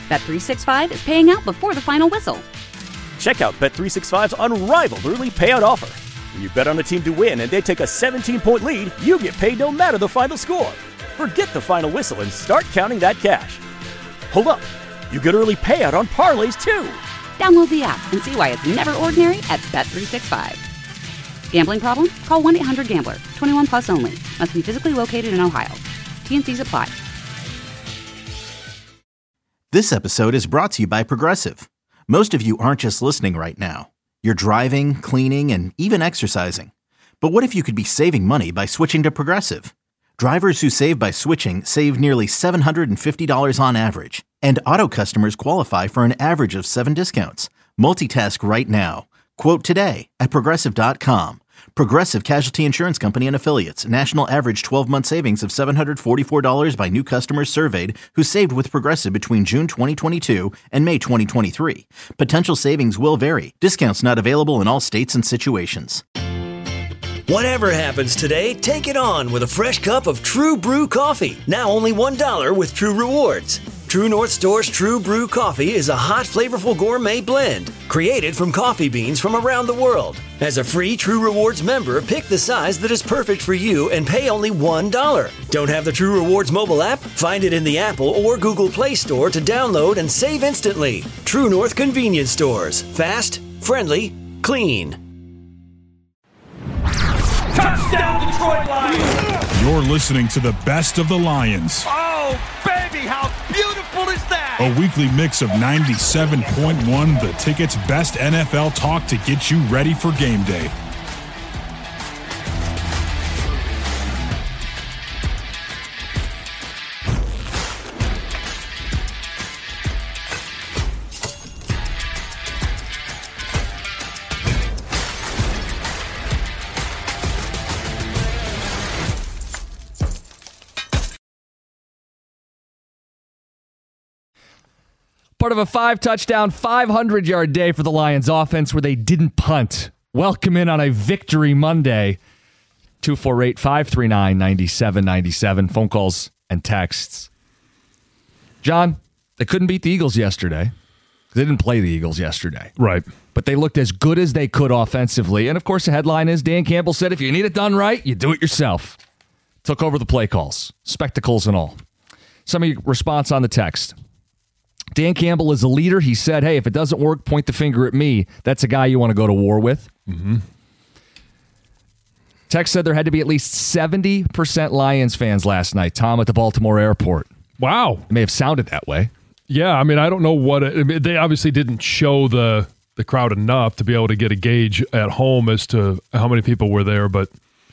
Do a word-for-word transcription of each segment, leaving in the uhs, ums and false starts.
Bet three sixty-five is paying out before the final whistle. Check out Bet three sixty-five's unrivaled early payout offer. When you bet on a team to win and they take a seventeen-point lead, you get paid no matter the final score. Forget the final whistle and start counting that cash. Hold up. You get early payout on parlays, too. Download the app and see why it's never ordinary at Bet three sixty-five. Gambling problem? Call one eight hundred gambler. twenty-one plus only. Must be physically located in Ohio. T N Cs apply. This episode is brought to you by Progressive. Most of you aren't just listening right now. You're driving, cleaning, and even exercising. But what if you could be saving money by switching to Progressive? Drivers who save by switching save nearly seven hundred fifty dollars on average. And auto customers qualify for an average of seven discounts. Multitask right now. Quote today at Progressive dot com. Progressive Casualty Insurance Company and Affiliates. National average twelve-month savings of seven hundred forty-four dollars by new customers surveyed who saved with Progressive between June twenty twenty-two and May twenty twenty-three. Potential savings will vary. Discounts not available in all states and situations. Whatever happens today, take it on with a fresh cup of True Brew coffee. Now only one dollar with True Rewards. True North Store's True Brew coffee is a hot, flavorful gourmet blend created from coffee beans from around the world. As a free True Rewards member, pick the size that is perfect for you and pay only one dollar. Don't have the True Rewards mobile app? Find it in the Apple or Google Play Store to download and save instantly. True North Convenience Stores. Fast, friendly, clean. Touchdown, Detroit Lions! You're listening to the best of the Lions. Oh, baby, how beautiful is that? A weekly mix of ninety-seven point one, The Ticket's best N F L talk to get you ready for game day. Part of a five-touchdown, five hundred yard day for the Lions offense where they didn't punt. Welcome in on a Victory Monday. two four eight, five three nine, nine seven nine seven. Phone calls and texts. John, they couldn't beat the Eagles yesterday. They didn't play the Eagles yesterday. Right. But they looked as good as they could offensively. And, of course, the headline is Dan Campbell said, if you need it done right, you do it yourself. Took over the play calls, spectacles and all. Some of your response on the text. Dan Campbell is a leader. He said, hey, if it doesn't work, point the finger at me. That's a guy you want to go to war with. Mm-hmm. Text said there had to be at least seventy percent Lions fans last night, Tom, at the Baltimore airport. Wow. It may have sounded that way. Yeah, I mean, I don't know what it, I mean, they obviously didn't show the, the crowd enough to be able to get a gauge at home as to how many people were there. But,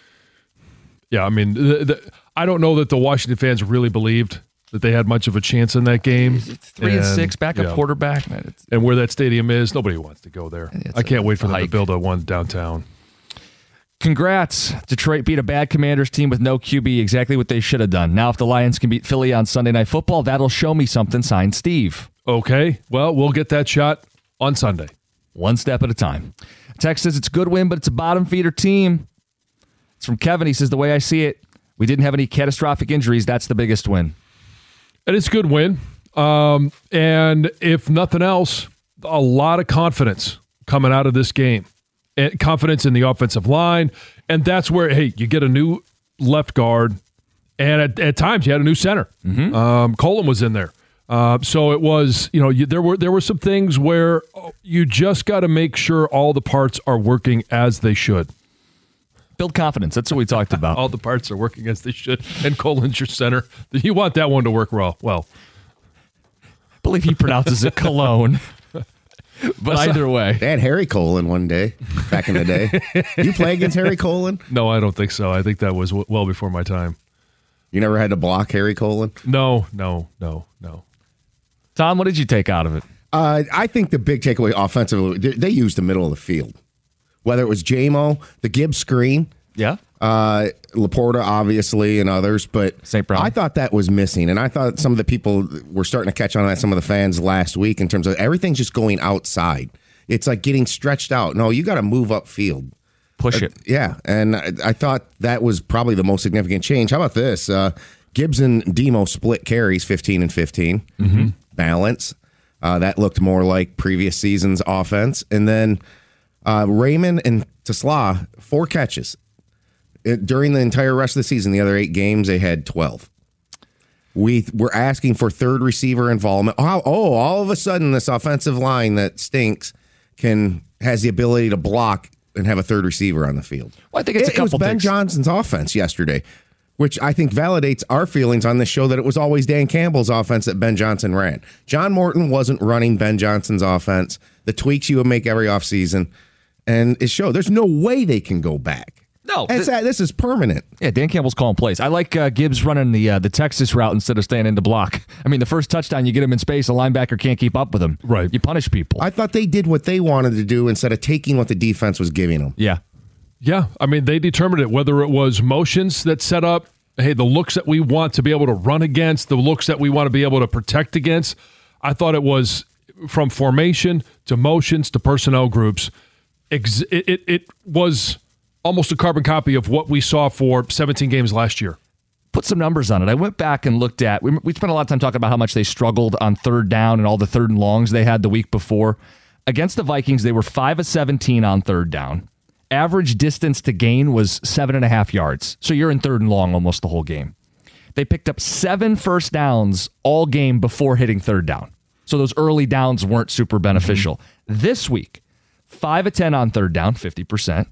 yeah, I mean, the, the, I don't know that the Washington fans really believed that they had much of a chance in that game. It's three and, and six, backup yeah. quarterback. It's, and where that stadium is, nobody wants to go there. I can't a, wait for them hike. to build a one downtown. Congrats. Detroit beat a bad Commanders team with no Q B, exactly what they should have done. Now if the Lions can beat Philly on Sunday Night Football, that'll show me something, signed Steve. Okay, well, we'll get that shot on Sunday. One step at a time. Text says it's a good win, but it's a bottom feeder team. It's from Kevin. He says, the way I see it, we didn't have any catastrophic injuries. That's the biggest win. And it's a good win. Um, and if nothing else, a lot of confidence coming out of this game. And confidence in the offensive line. And that's where, hey, you get a new left guard. And at, at times you had a new center. Mm-hmm. Um, Colin was in there. Uh, so it was, you know, you, there were there were some things where you just got to make sure all the parts are working as they should. Build confidence. That's what we talked about. All the parts are working as they should. And Colin's your center. You want that one to work well. Well, I believe he pronounces it Cologne. But either way. They had Harry Colin one day, back in the day. You play against Harry Colin? No, I don't think so. I think that was w- well before my time. You never had to block Harry Colin? No, no, no, no. Tom, what did you take out of it? Uh, I think the big takeaway offensively, they, they used the middle of the field. Whether it was J M O, the Gibbs screen. Yeah. Uh, Laporta, obviously, and others. But Saint Brown. I thought that was missing. And I thought some of the people were starting to catch on that, some of the fans last week, in terms of everything's just going outside. It's like getting stretched out. No, you got to move upfield. Push uh, it. Yeah. And I, I thought that was probably the most significant change. How about this? Uh, Gibbs and Demo split carries fifteen and fifteen. Mm-hmm. Balance. Uh, that looked more like previous season's offense. And then uh, Raymond and Tesla, four catches. It, during the entire rest of the season, the other eight games, they had twelve. We were asking for third receiver involvement. Oh, oh, all of a sudden, this offensive line that stinks can has the ability to block and have a third receiver on the field. Well, I think it's it, a couple it was Ben things. Johnson's offense yesterday, which I think validates our feelings on this show that it was always Dan Campbell's offense that Ben Johnson ran. John Morton wasn't running Ben Johnson's offense. The tweaks you would make every offseason, and it showed. There's no way they can go back. No, th- this is permanent. Yeah, Dan Campbell's calling plays. I like uh, Gibbs running the uh, the Texas route instead of staying in the block. I mean, the first touchdown, you get him in space, a linebacker can't keep up with him. Right. You punish people. I thought they did what they wanted to do instead of taking what the defense was giving them. Yeah. Yeah, I mean, they determined it, whether it was motions that set up, hey, the looks that we want to be able to run against, the looks that we want to be able to protect against. I thought it was from formation to motions to personnel groups. Ex- it, it, it was almost a carbon copy of what we saw for seventeen games last year. Put some numbers on it. I went back and looked at, we, we spent a lot of time talking about how much they struggled on third down and all the third and longs they had the week before. Against the Vikings, they were five of seventeen on third down. Average distance to gain was seven and a half yards. So you're in third and long almost the whole game. They picked up seven first downs all game before hitting third down. So those early downs weren't super beneficial. Mm-hmm. This week, five of ten on third down, fifty percent.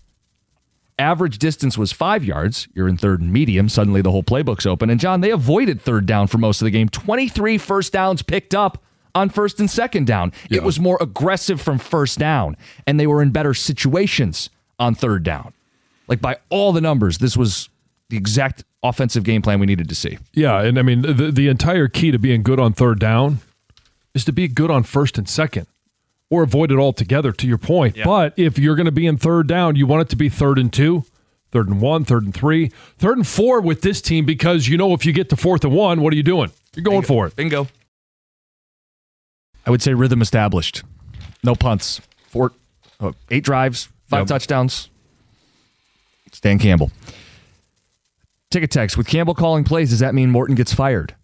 Average distance was five yards. You're in third and medium. Suddenly the whole playbook's open. And John, they avoided third down for most of the game. twenty-three first downs picked up on first and second down. Yeah. It was more aggressive from first down, and they were in better situations on third down. Like, by all the numbers, this was the exact offensive game plan we needed to see. Yeah, and I mean, the, the entire key to being good on third down is to be good on first and second, or avoid it altogether, to your point. Yeah. But if you're going to be in third down, you want it to be third and two, third and one, third and three, third and four with this team, because you know if you get to fourth and one, what are you doing? You're going Bingo. for it. Bingo. I would say rhythm established. No punts. Four, oh, eight drives, five yep. touchdowns. It's Dan Campbell. Take a text. With Campbell calling plays, does that mean Morton gets fired?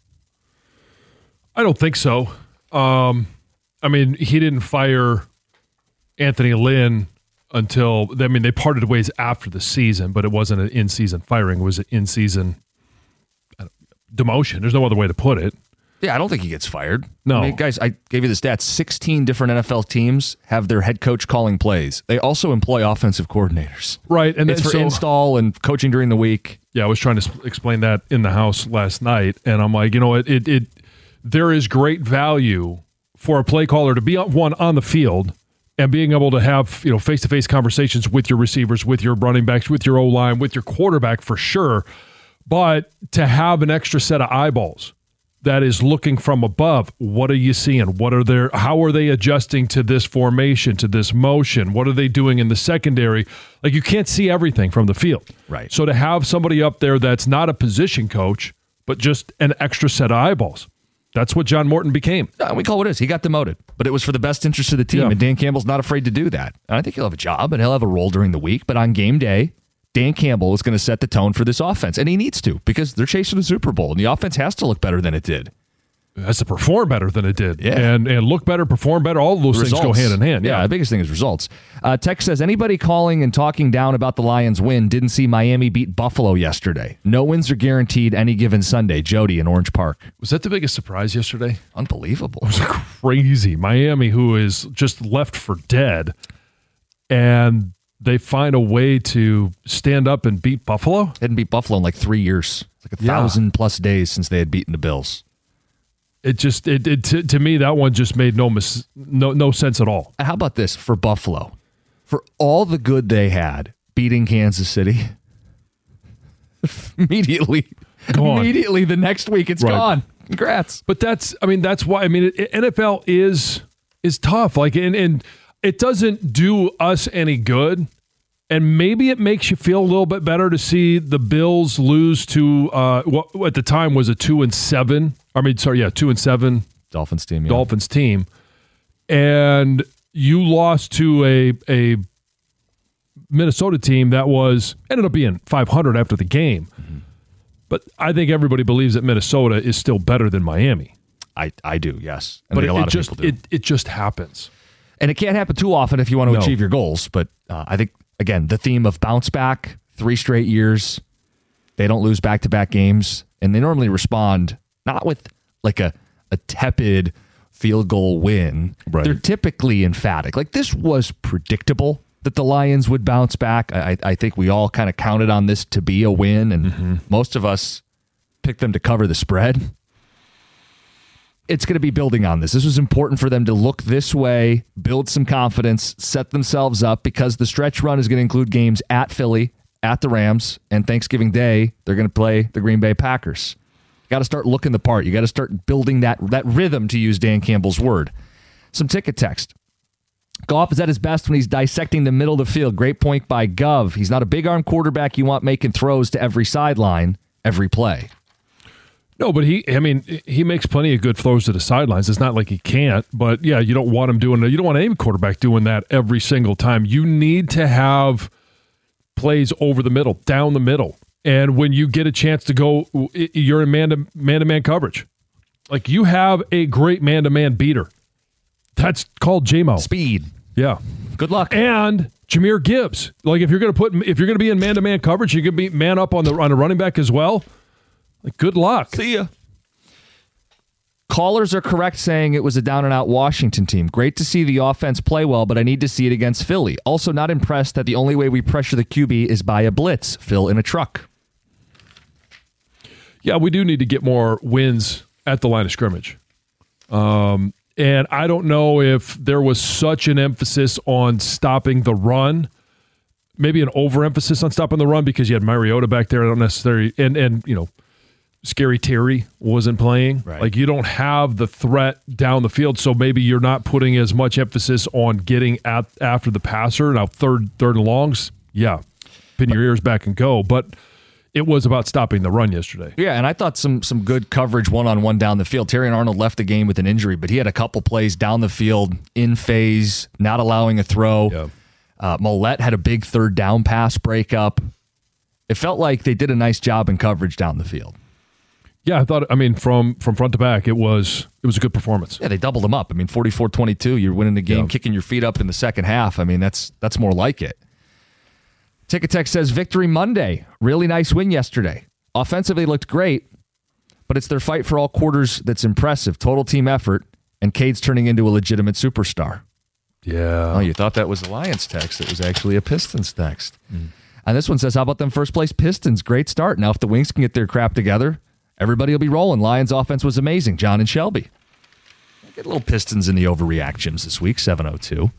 I don't think so. Um, I mean, he didn't fire Anthony Lynn until, I mean, they parted ways after the season, but it wasn't an in-season firing. It was an in-season demotion. There's no other way to put it. Yeah, I don't think he gets fired. No. I mean, guys, I gave you the stats. sixteen different N F L teams have their head coach calling plays. They also employ offensive coordinators. Right. And it's then, for so, install and coaching during the week. Yeah, I was trying to explain that in the house last night, and I'm like, you know, it, it, it there is great value for a play caller to be one on the field and being able to have, you know, face-to-face conversations with your receivers, with your running backs, with your O-line, with your quarterback for sure, but to have an extra set of eyeballs that is looking from above. What are you seeing? What are their, how are they adjusting to this formation, to this motion? What are they doing in the secondary? Like, you can't see everything from the field. Right. So to have somebody up there that's not a position coach, but just an extra set of eyeballs, that's what John Morton became. No, we call it what it is. He got demoted, but it was for the best interest of the team, yeah. and Dan Campbell's not afraid to do that. And I think he'll have a job, and he'll have a role during the week, but on game day, Dan Campbell is going to set the tone for this offense, and he needs to, because they're chasing a Super Bowl, and the offense has to look better than it did. It has to perform better than it did. Yeah. And and look better, perform better. All of those results. things go hand in hand. Yeah, yeah, the biggest thing is results. Uh, Tex says, anybody calling and talking down about the Lions win didn't see Miami beat Buffalo yesterday. No wins are guaranteed any given Sunday. Jody in Orange Park. Was that the biggest surprise yesterday? Unbelievable. It was crazy. Miami, who is just left for dead, and they find a way to stand up and beat Buffalo? They hadn't beat Buffalo in like three years. It's like a yeah. thousand plus days since they had beaten the Bills. It just, it, it to, to me, that one just made no, mis- no no sense at all. How about this for Buffalo? For all the good they had beating Kansas City, immediately, gone. immediately the next week it's right. gone. Congrats. But that's, I mean, that's why, I mean, it, N F L is is tough. Like, and, and it doesn't do us any good. And maybe it makes you feel a little bit better to see the Bills lose to uh, what at the time was a two and seven. I mean, sorry, yeah, two and seven Dolphins team. Yeah. Dolphins team, and you lost to a a Minnesota team that was ended up being five hundred after the game. Mm-hmm. But I think everybody believes that Minnesota is still better than Miami. I, I do, yes. And but I think it, a lot it of just people do. it, it just happens. And it can't happen too often if you want to No. achieve your goals. But uh, I think, again, the theme of bounce back, three straight years, they don't lose back-to-back games, and they normally respond not with like a, a tepid field goal win. Right. They're typically emphatic. Like, this was predictable that the Lions would bounce back. I, I think we all kind of counted on this to be a win, and mm-hmm. most of us picked them to cover the spread. It's going to be building on this. This was important for them to look this way, build some confidence, set themselves up, because the stretch run is going to include games at Philly, at the Rams, and Thanksgiving Day, they're going to play the Green Bay Packers. You got to start looking the part. You got to start building that, that rhythm, to use Dan Campbell's word. Some ticket text. Goff is at his best when he's dissecting the middle of the field. Great point by Gov. He's not a big arm quarterback you want making throws to every sideline, every play. No, but he, I mean, he makes plenty of good throws to the sidelines. It's not like he can't, but yeah, you don't want him doing that. You don't want any quarterback doing that every single time. You need to have plays over the middle, down the middle. And when you get a chance to go, you're in man to man-to-man coverage. Like, you have a great man-to-man beater. That's called J-Mo. Speed. Yeah. Good luck. And Jahmyr Gibbs. Like, if you're going to put, if you're going to be in man-to-man coverage, you're going to be man up on the on a running back as well. Like, good luck. See ya. Callers are correct saying it was a down-and-out Washington team. Great to see the offense play well, but I need to see it against Philly. Also not impressed that the only way we pressure the Q B is by a blitz. Phil in a truck. Yeah, we do need to get more wins at the line of scrimmage. Um, and I don't know if there was such an emphasis on stopping the run, maybe an overemphasis on stopping the run, because you had Mariota back there. I don't necessarily, and, and you know, Scary Terry wasn't playing. Right. Like, you don't have the threat down the field, so maybe you're not putting as much emphasis on getting at after the passer. Now, third third and longs, yeah, pin your ears back and go. But it was about stopping the run yesterday. Yeah, and I thought some some good coverage one-on-one down the field. Terrion Arnold left the game with an injury, but he had a couple plays down the field, in phase, not allowing a throw. Yeah. Uh, Mollett had a big third down pass breakup. It felt like they did a nice job in coverage down the field. Yeah, I thought, I mean, from from front to back, it was it was a good performance. Yeah, they doubled them up. I mean, forty-four twenty-two, you're winning the game, Yeah. kicking your feet up in the second half. I mean, that's that's more like it. Ticket Tech says, Victory Monday. Really nice win yesterday. Offensively looked great, but it's their fight for all quarters that's impressive. Total team effort, and Cade's turning into a legitimate superstar. Yeah. Oh, you thought that was a Lions text. It was actually a Pistons text. Mm. And this one says, how about them first place Pistons? Great start. Now, if the Wings can get their crap together, everybody will be rolling. Lions offense was amazing. John and Shelby. Get a little Pistons in the overreactions this week, seven oh two.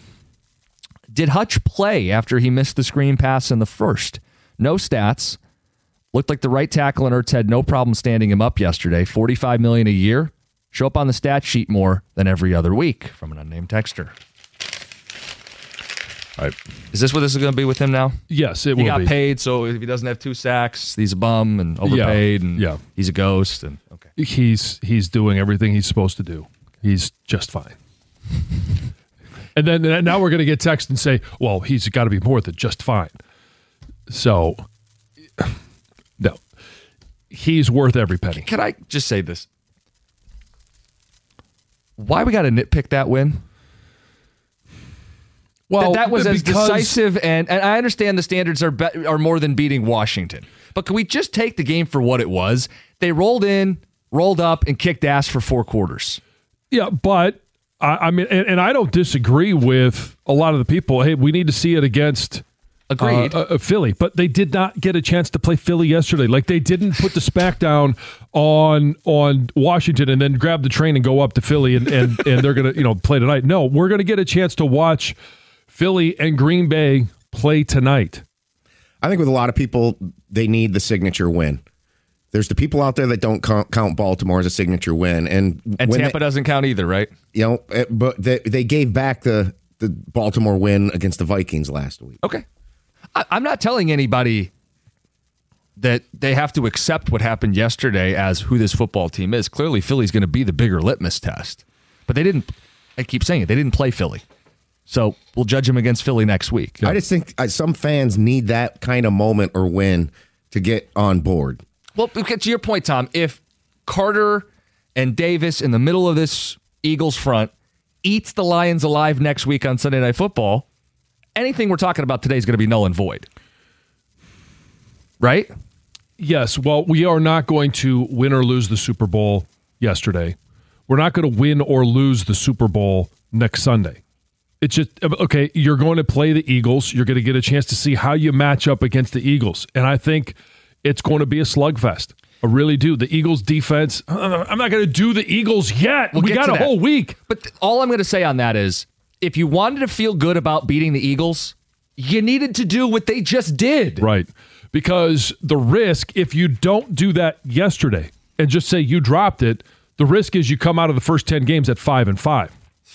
Did Hutch play after he missed the screen pass in the first? No stats. Looked like the right tackle in Ertz had no problem standing him up yesterday. forty-five million dollars a year. Show up on the stat sheet more than every other week, from an unnamed texter. All right. Is this what this is going to be with him now? Yes, it he will got be. paid, so if he doesn't have two sacks, he's a bum and overpaid, Yeah, and yeah. he's a ghost. And okay, He's he's doing everything he's supposed to do. He's just fine. And then and now we're going to get text and say, well, he's got to be more than just fine. So, no. He's worth every penny. Can I just say this? Why we got to nitpick that win? Well, that, that was as because- decisive, and, and I understand the standards are be, are more than beating Washington. But can we just take the game for what it was? They rolled in, rolled up, and kicked ass for four quarters. Yeah, but I, I mean, and, and I don't disagree with a lot of the people. Hey, we need to see it against Agreed. Uh, uh, Philly, but they did not get a chance to play Philly yesterday. Like, they didn't put the smackdown on on Washington and then grab the train and go up to Philly and and, and they're gonna you know play tonight. No, we're gonna get a chance to watch Philly and Green Bay play tonight. I think with a lot of people, they need the signature win. There's the people out there that don't count, count Baltimore as a signature win, and And when Tampa they, doesn't count either, right? you know, eh, but they, they gave back the the Baltimore win against the Vikings last week. Okay. I, I'm not telling anybody that they have to accept what happened yesterday as who this football team is. Clearly, Philly's going to be the bigger litmus test. But they didn't, I keep saying it, they didn't play Philly. So we'll judge them against Philly next week. I just think uh, some fans need that kind of moment or win to get on board. Well, to your point, Tom, if Carter and Davis in the middle of this Eagles front eats the Lions alive next week on Sunday Night Football, anything we're talking about today is going to be null and void. Right? Yes. Well, we are not going to win or lose the Super Bowl yesterday. We're not going to win or lose the Super Bowl next Sunday. It's just, okay, you're going to play the Eagles. You're going to get a chance to see how you match up against the Eagles. And I think it's going to be a slugfest. I really do. The Eagles defense, uh, I'm not going to do the Eagles yet. We'll we got a that. whole week. But th- all I'm going to say on that is, if you wanted to feel good about beating the Eagles, you needed to do what they just did. Right. Because the risk, if you don't do that yesterday and just say you dropped it, the risk is you come out of the first ten games at five and five.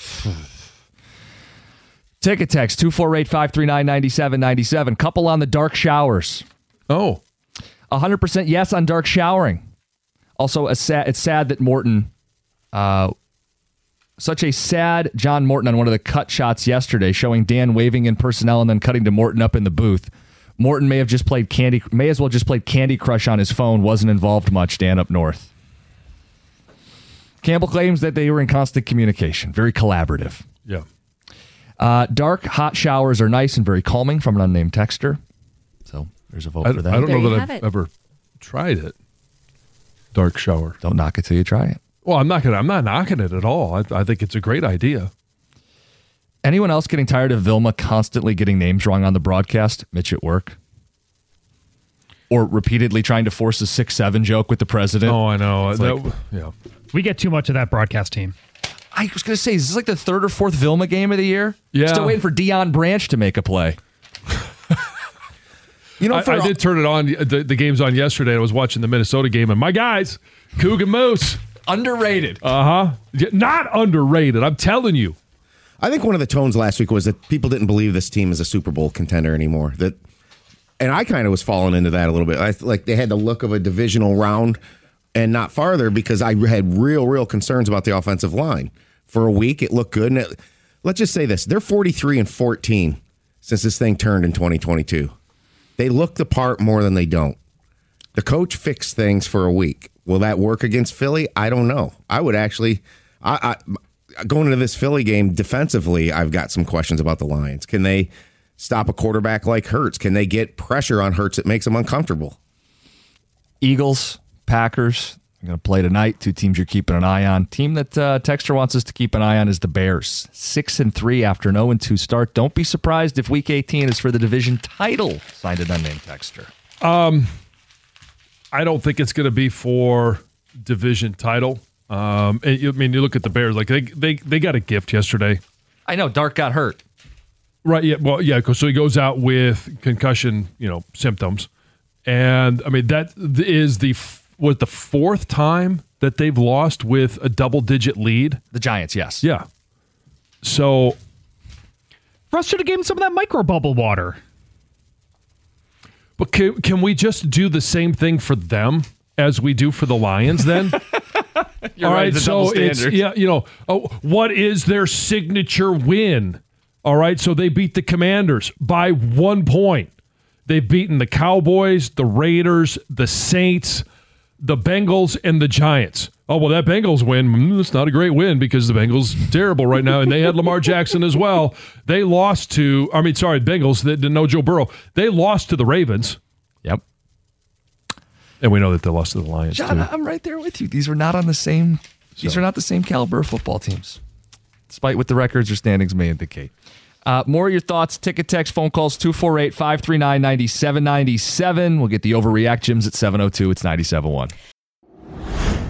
Take a text, two four eight, five three nine, nine seven nine seven. Couple on the dark showers. Oh. one hundred percent yes on dark showering. Also, a sad, it's sad that Morton, uh, such a sad John Morton on one of the cut shots yesterday, showing Dan waving in personnel and then cutting to Morton up in the booth. Morton may have just played Candy, may as well just played Candy Crush on his phone, wasn't involved much, Dan up north. Campbell claims that they were in constant communication, very collaborative. Yeah. Uh, dark, hot showers are nice and very calming from an unnamed texter. So there's a vote I, for that. I don't There know you that have I've it. ever tried it. Dark shower. Don't knock it till you try it. Well, I'm not gonna. I'm not knocking it at all. I, I think it's a great idea. Anyone else getting tired of Vilma constantly getting names wrong on the broadcast? Mitch at work? Or repeatedly trying to force a six seven joke with the president? Oh, I know. That, like, yeah. We get too much of that broadcast team. I was going to say, is this like the third or fourth Vilma game of the year? Yeah. Still waiting for Deion Branch to make a play. You know, I, I did turn it on. The, the game's on yesterday. I was watching the Minnesota game, and my guys, Coug and Moose. Underrated. Uh huh. Not underrated. I'm telling you. I think one of the tones last week was that people didn't believe this team is a Super Bowl contender anymore. That, and I kind of was falling into that a little bit. I like they had the look of a divisional round and not farther because I had real, real concerns about the offensive line. For a week, it looked good. And it, let's just say this: they're forty-three and fourteen since this thing turned in twenty twenty-two. They look the part more than they don't. The coach fixed things for a week. Will that work against Philly? I don't know. I would actually, I, I going into this Philly game defensively, I've got some questions about the Lions. Can they stop a quarterback like Hurts? Can they get pressure on Hurts that makes them uncomfortable? Eagles, Packers, are going to play tonight. Two teams you're keeping an eye on. Team that uh, Texter wants us to keep an eye on is the Bears. Six and three after an oh and two start. Don't be surprised if Week eighteen is for the division title. Signed an unnamed texter. Um, I don't think it's going to be for division title. Um, and you, I mean, you look at the Bears, like they they they got a gift yesterday. I know Dark got hurt. Right. Yeah. Well, yeah. So he goes out with concussion, you know, symptoms, and I mean that is the was the fourth time that they've lost with a double-digit lead. The Giants, yes. Yeah. So, Russ should have given some of that micro bubble water. But can can we just do the same thing for them as we do for the Lions then? You're all right, right, it's a so double it's standard. yeah, you know, oh, what is their signature win? All right, so they beat the Commanders by one point. They've beaten the Cowboys, the Raiders, the Saints, the Bengals, and the Giants. Oh, well, that Bengals win, mm, it's not a great win because the Bengals are terrible right now, and they had Lamar Jackson as well. They lost to, I mean, sorry, Bengals, they didn't know Joe Burrow. They lost to the Ravens. Yep. And we know that they lost to the Lions, John, too. I'm right there with you. These are not on the same, these So. are not the same caliber of football teams, despite what the records or standings may indicate. Uh, more of your thoughts, ticket, text, phone calls, two four eight, five three nine, nine seven nine seven. We'll get the Overreact Gyms at seven oh two. It's ninety-seven point one.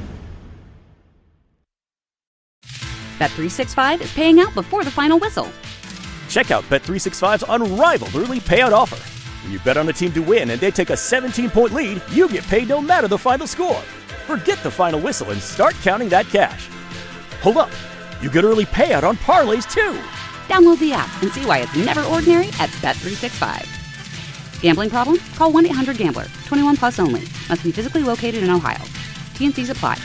Bet three sixty-five is paying out before the final whistle. Check out Bet three sixty-five's unrivaled early payout offer. When you bet on a team to win and they take a seventeen-point lead, you get paid no matter the final score. Forget the final whistle and start counting that cash. Hold up. You get early payout on parlays, too. Download the app and see why it's never ordinary at Bet three sixty-five. Gambling problem? Call one eight hundred gambler. twenty-one plus only. Must be physically located in Ohio. T N Cs apply.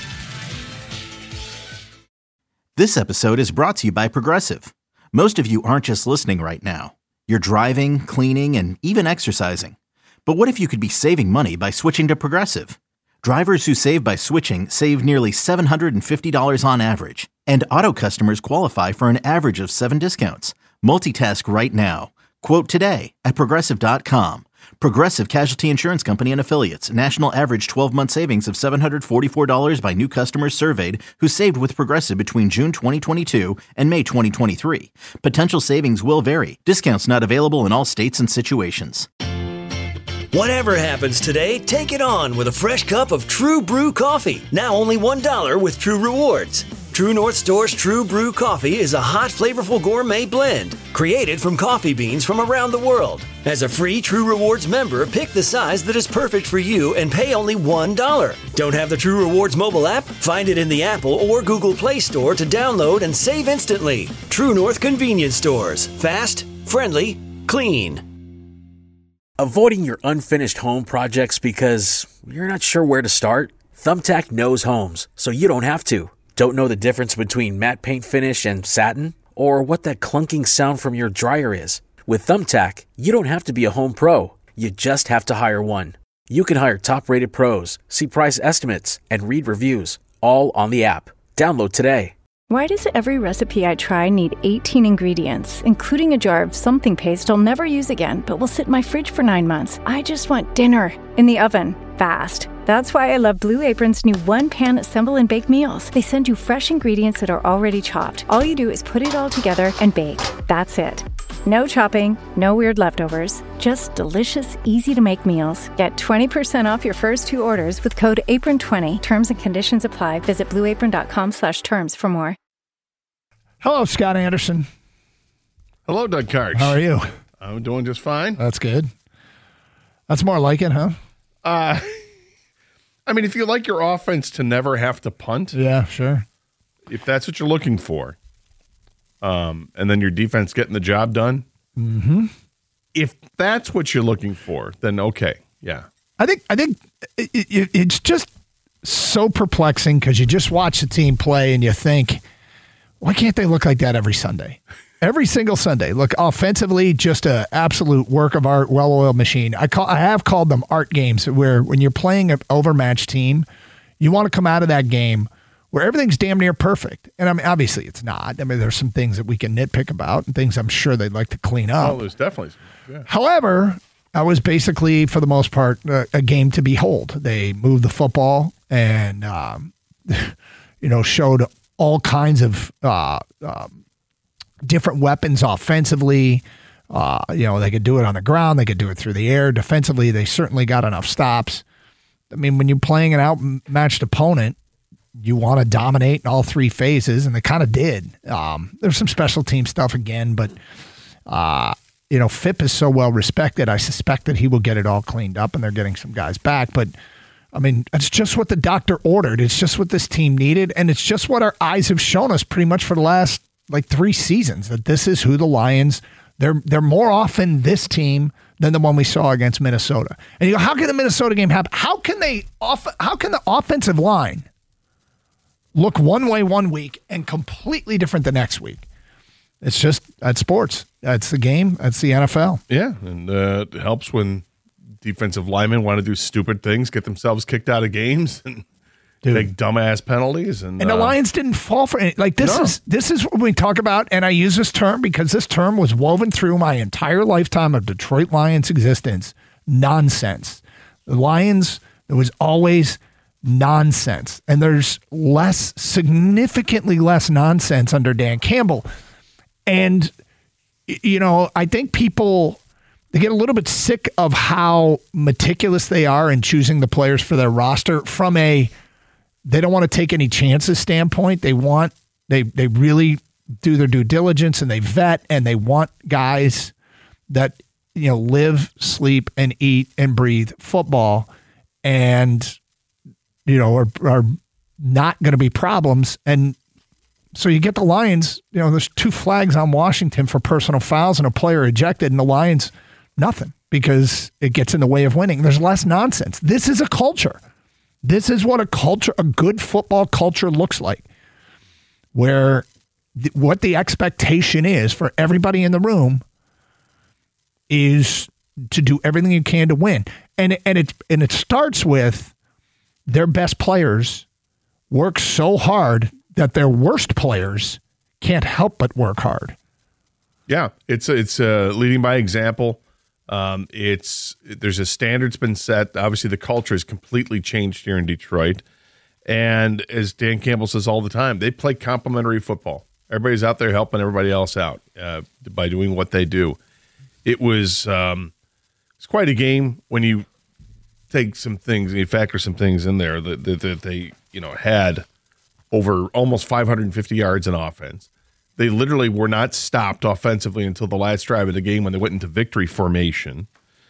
This episode is brought to you by Progressive. Most of you aren't just listening right now. You're driving, cleaning, and even exercising. But what if you could be saving money by switching to Progressive? Drivers who save by switching save nearly seven hundred fifty dollars on average, and auto customers qualify for an average of seven discounts. Multitask right now. Quote today at Progressive dot com. Progressive Casualty Insurance Company and Affiliates. National average twelve-month savings of seven hundred forty-four dollars by new customers surveyed who saved with Progressive between June twenty twenty-two and May twenty twenty-three. Potential savings will vary. Discounts not available in all states and situations. Whatever happens today, take it on with a fresh cup of True Brew coffee. Now only one dollar with True Rewards. True North Store's True Brew coffee is a hot, flavorful gourmet blend created from coffee beans from around the world. As a free True Rewards member, pick the size that is perfect for you and pay only one dollar. Don't have the True Rewards mobile app? Find it in the Apple or Google Play Store to download and save instantly. True North Convenience Stores. Fast, friendly, clean. Avoiding your unfinished home projects because you're not sure where to start? Thumbtack knows homes, so you don't have to. Don't know the difference between matte paint finish and satin? Or what that clunking sound from your dryer is? With Thumbtack, you don't have to be a home pro. You just have to hire one. You can hire top-rated pros, see price estimates, and read reviews, all on the app. Download today. Why does every recipe I try need eighteen ingredients, including a jar of something paste I'll never use again, but will sit in my fridge for nine months? I just want dinner in the oven, fast. That's why I love Blue Apron's new one-pan assemble and bake meals. They send you fresh ingredients that are already chopped. All you do is put it all together and bake. That's it. No chopping, no weird leftovers, just delicious, easy-to-make meals. Get twenty percent off your first two orders with code apron twenty. Terms and conditions apply. Visit blueapron.com slash terms for more. Hello, Scott Anderson. Hello, Doug Karch. How are you? I'm doing just fine. That's good. That's more like it, huh? Uh, I mean, if you like your offense to never have to punt. Yeah, sure. If that's what you're looking for. Um, and then your defense getting the job done. Mm-hmm. If that's what you're looking for, then okay, yeah. I think I think it, it, it's just so perplexing because you just watch the team play and you think, why can't they look like that every Sunday? Every single Sunday. Look, offensively, just an absolute work of art, well-oiled machine. I call I have called them art games where when you're playing an overmatched team, you want to come out of that game where everything's damn near perfect. And I mean, obviously it's not. I mean, there's some things that we can nitpick about and things I'm sure they'd like to clean up. Oh, there's definitely some, yeah. However, I was basically, for the most part, a, a game to behold. They moved the football and, um, you know, showed all kinds of uh, um, different weapons offensively. Uh, you know, they could do it on the ground. They could do it through the air. Defensively, they certainly got enough stops. I mean, when you're playing an outmatched opponent, you want to dominate in all three phases, and they kind of did. Um, there's some special team stuff again, but, uh, you know, Phipp is so well respected. I suspect that he will get it all cleaned up, and they're getting some guys back. But, I mean, it's just what the doctor ordered. It's just what this team needed, and it's just what our eyes have shown us pretty much for the last, like, three seasons, that this is who the Lions, they're, they're more often this team than the one we saw against Minnesota. And you go, how can the Minnesota game happen? How can they off, how can the offensive line look one way one week and completely different the next week? It's just, that's sports. That's the game. That's the N F L. Yeah, and uh, it helps when defensive linemen want to do stupid things, get themselves kicked out of games, and Dude. take dumbass penalties. And, and the uh, Lions didn't fall for it. Like, this no. is this is what we talk about, and I use this term because this term was woven through my entire lifetime of Detroit Lions existence. Nonsense. The Lions, there was always nonsense, and there's less, significantly less nonsense under Dan Campbell. And, you know, I think people, they get a little bit sick of how meticulous they are in choosing the players for their roster from a, they don't want to take any chances standpoint. They want, they they really do their due diligence, and they vet, and they want guys that, you know, live, sleep, and eat and breathe football, and, you know, are, are not going to be problems. And so you get the Lions, you know, there's two flags on Washington for personal fouls and a player ejected, and the Lions, nothing, because it gets in the way of winning. There's less nonsense. This is a culture. This is what a culture, a good football culture looks like, where th- what the expectation is for everybody in the room is to do everything you can to win. And, and, it, and it starts with their best players work so hard that their worst players can't help but work hard. Yeah, it's it's uh, leading by example. Um, it's there's a standard's been set. Obviously, the culture has completely changed here in Detroit. And as Dan Campbell says all the time, they play complementary football. Everybody's out there helping everybody else out uh, by doing what they do. It was um, it's quite a game when you take some things and you factor some things in there that, that, that they you know had over almost five hundred fifty yards in offense. They literally were not stopped offensively until the last drive of the game when they went into victory formation.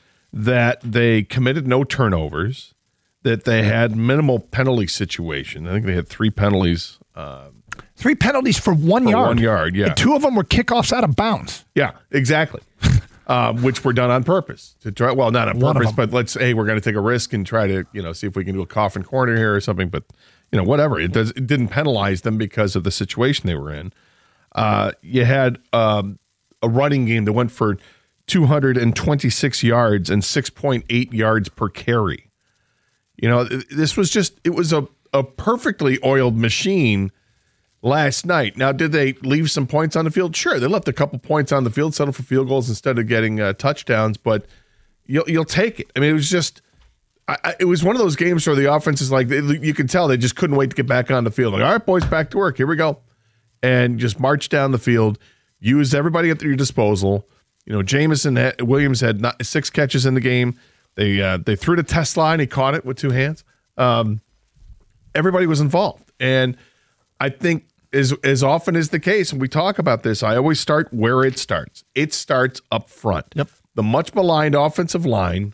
That they committed no turnovers. That they had minimal penalty situation. I think they had three penalties. Uh, three penalties for one for yard. One yard, yeah. And two of them were kickoffs out of bounds. Yeah, exactly. um, which were done on purpose to try. Well, not on One of purpose, them. but let's hey, we're going to take a risk and try to you know see if we can do a coffin corner here or something. But you know, whatever. It does. It didn't penalize them because of the situation they were in. Uh, you had um, a running game that went for two hundred twenty-six yards and six point eight yards per carry. You know, this was just, it was a, a perfectly oiled machine last night. Now, did they leave some points on the field? Sure. They left a couple points on the field, settled for field goals instead of getting uh, touchdowns, but you'll, you'll take it. I mean, it was just, I, I, it was one of those games where the offense is like, they, you can tell they just couldn't wait to get back on the field. Like, all right, boys, back to work. Here we go. And just march down the field, use everybody at your disposal. You know, Jameson had, Williams had not, six catches in the game. They uh, they threw the test line. He caught it with two hands. Um, everybody was involved. And I think as, as often as the case, and we talk about this, I always start where it starts. It starts up front. Yep. The much maligned offensive line,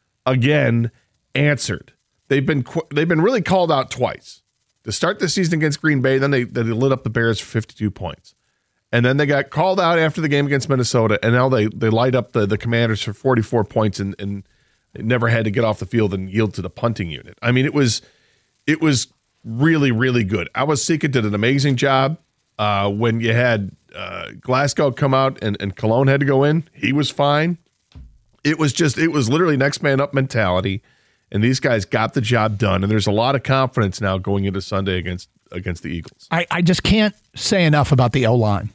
again, answered. They've been they've been really called out twice. To start the season against Green Bay, then they, they lit up the Bears for fifty-two points. And then they got called out after the game against Minnesota, and now they they light up the, the Commanders for forty-four points and, and never had to get off the field and yield to the punting unit. I mean, it was it was really, really good. Awosika did an amazing job. Uh, when you had uh, Glasgow come out and, and Cologne had to go in, he was fine. It was just, it was literally next man up mentality, and these guys got the job done. And there's a lot of confidence now going into Sunday against against the Eagles. I, I just can't say enough about the O-line.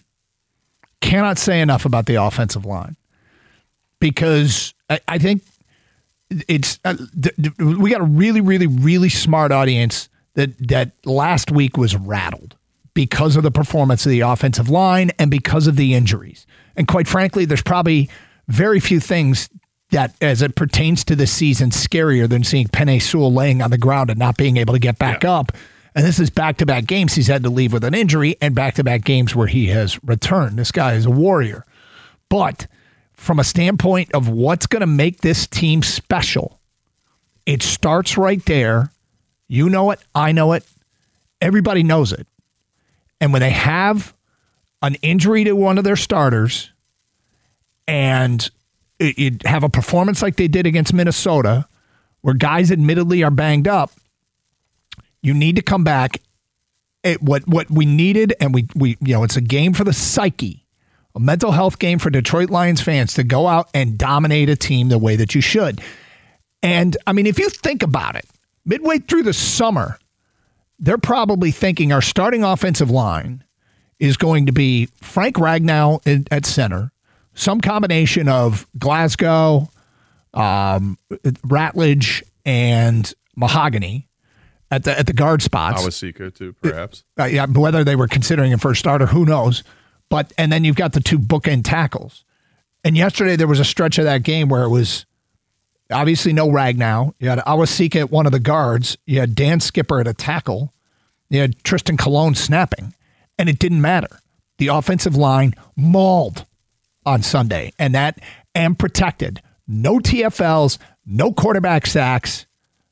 Cannot say enough about the offensive line because I, I think it's uh, th- th- we got a really, really, really smart audience that that last week was rattled because of the performance of the offensive line and because of the injuries. And quite frankly, there's probably very few things that, as it pertains to this season, scarier than seeing Penei Sewell laying on the ground and not being able to get back yeah. up. And this is back-to-back games he's had to leave with an injury and back-to-back games where he has returned. This guy is a warrior. But from a standpoint of what's going to make this team special, it starts right there. You know it. I know it. Everybody knows it. And when they have an injury to one of their starters and it, it have a performance like they did against Minnesota, where guys admittedly are banged up, you need to come back. It, what what we needed, and we we you know, it's a game for the psyche, a mental health game for Detroit Lions fans to go out and dominate a team the way that you should. And I mean, if you think about it, midway through the summer, they're probably thinking our starting offensive line is going to be Frank Ragnow in, at center, some combination of Glasgow, um, Ratledge, and Mahogany at the at the guard spots. Awosika too, perhaps. Uh, yeah, whether they were considering him for a starter, who knows? But and then you've got the two bookend tackles. And yesterday there was a stretch of that game where it was obviously no Ragnow. You had Awosika at one of the guards. You had Dan Skipper at a tackle. You had Tristan Colon snapping, and it didn't matter. The offensive line mauled on Sunday, and that and protected. No T F Ls, no quarterback sacks.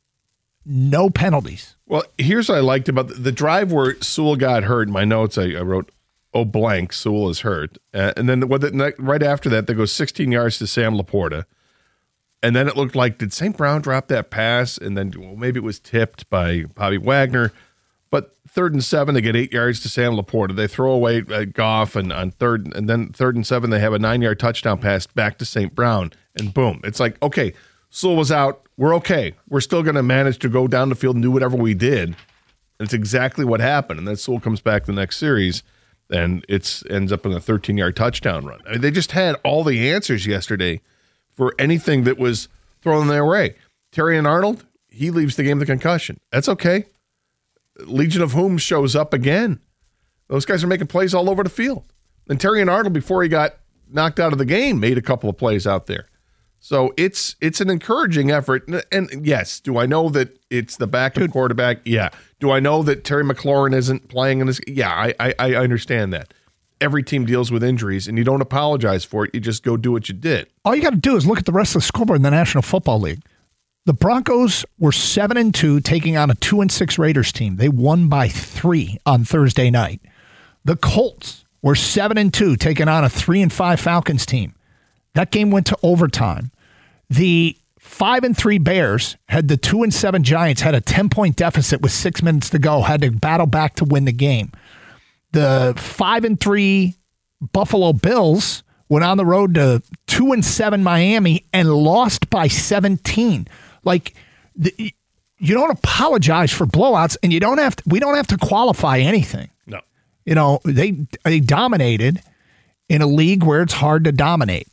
No penalties. Well, here's what I liked about the, the drive where Sewell got hurt. In my notes, I, I wrote, oh, blank, Sewell is hurt. Uh, and then what the, right after that, they go sixteen yards to Sam Laporta. And then it looked like, did Saint Brown drop that pass? And then well, maybe it was tipped by Bobby Wagner. But third and seven, they get eight yards to Sam Laporta. They throw away uh, Goff, and on third, and then third and seven, they have a nine-yard touchdown pass back to Saint Brown. And boom. It's like, okay, Sewell was out. We're okay. We're still going to manage to go down the field and do whatever we did. And it's exactly what happened. And then Sewell comes back the next series, and it's ends up in a thirteen-yard touchdown run. I mean, they just had all the answers yesterday for anything that was thrown their way. Terrion Arnold, he leaves the game with a concussion. That's okay. Legion of Whom shows up again. Those guys are making plays all over the field. And Terrion Arnold, before he got knocked out of the game, made a couple of plays out there. So it's it's an encouraging effort. And, and yes, do I know that it's the backup Dude. quarterback? Yeah. Do I know that Terry McLaurin isn't playing in this? Yeah, I, I I understand that. Every team deals with injuries, and you don't apologize for it. You just go do what you did. All you got to do is look at the rest of the scoreboard in the National Football League. The Broncos were seven and two, taking on a two and six Raiders team. They won by three on Thursday night. The Colts were seven and two, taking on a three and five Falcons team. That game went to overtime. The five and three Bears had the two and seven Giants had a ten point deficit with six minutes to go. Had to battle back to win the game. The five and three Buffalo Bills went on the road to two and seven Miami and lost by seventeen. Like the, you don't apologize for blowouts, and you don't have to, we don't have to qualify anything. No, you know they they dominated in a league where it's hard to dominate.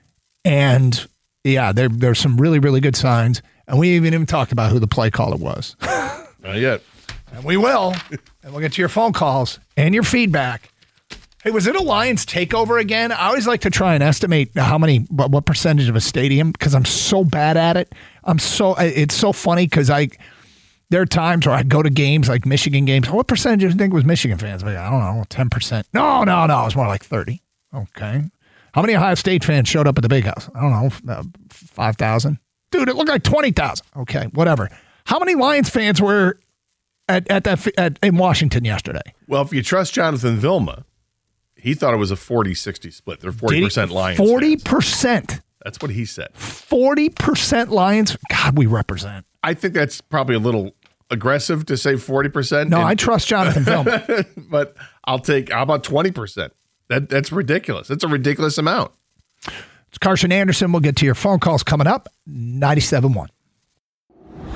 And yeah, there there's some really, really good signs. And we haven't even talked about who the play caller was. Not yet. And we will. And we'll get to your phone calls and your feedback. Hey, was it a Lions takeover again? I always like to try and estimate how many, what, what percentage of a stadium, because I'm so bad at it. I'm so, it's so funny because I, there are times where I go to games like Michigan games. What percentage do you think was Michigan fans? Like, I don't know, ten percent. No, no, no. It was more like thirty. Okay. How many Ohio State fans showed up at the Big House? I don't know, uh, five thousand? Dude, it looked like twenty thousand. Okay, whatever. How many Lions fans were at at that at, in Washington yesterday? Well, if you trust Jonathan Vilma, he thought it was a forty sixty split. They're forty percent Lions forty percent. Fans. That's what he said. forty percent Lions? God, we represent. I think that's probably a little aggressive to say forty percent. No, and, I trust Jonathan Vilma. But I'll take, how about twenty percent? That That's ridiculous. That's a ridiculous amount. It's Carson Anderson. We'll get to your phone calls coming up. ninety-seven point one.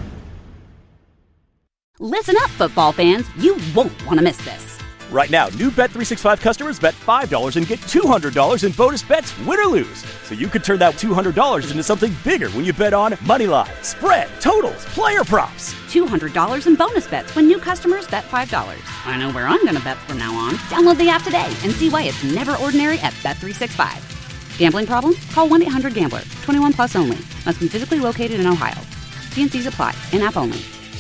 Listen up, football fans. You won't want to miss this. Right now, new Bet three sixty-five customers bet five dollars and get two hundred dollars in bonus bets, win or lose. So you could turn that two hundred dollars into something bigger when you bet on money line, spread, totals, player props. two hundred dollars in bonus bets when new customers bet five dollars. I know where I'm going to bet from now on. Download the app today and see why it's never ordinary at Bet three sixty-five. Gambling problem? Call one eight hundred gambler. twenty-one plus only. Must be physically located in Ohio. T and C's apply. In-app only.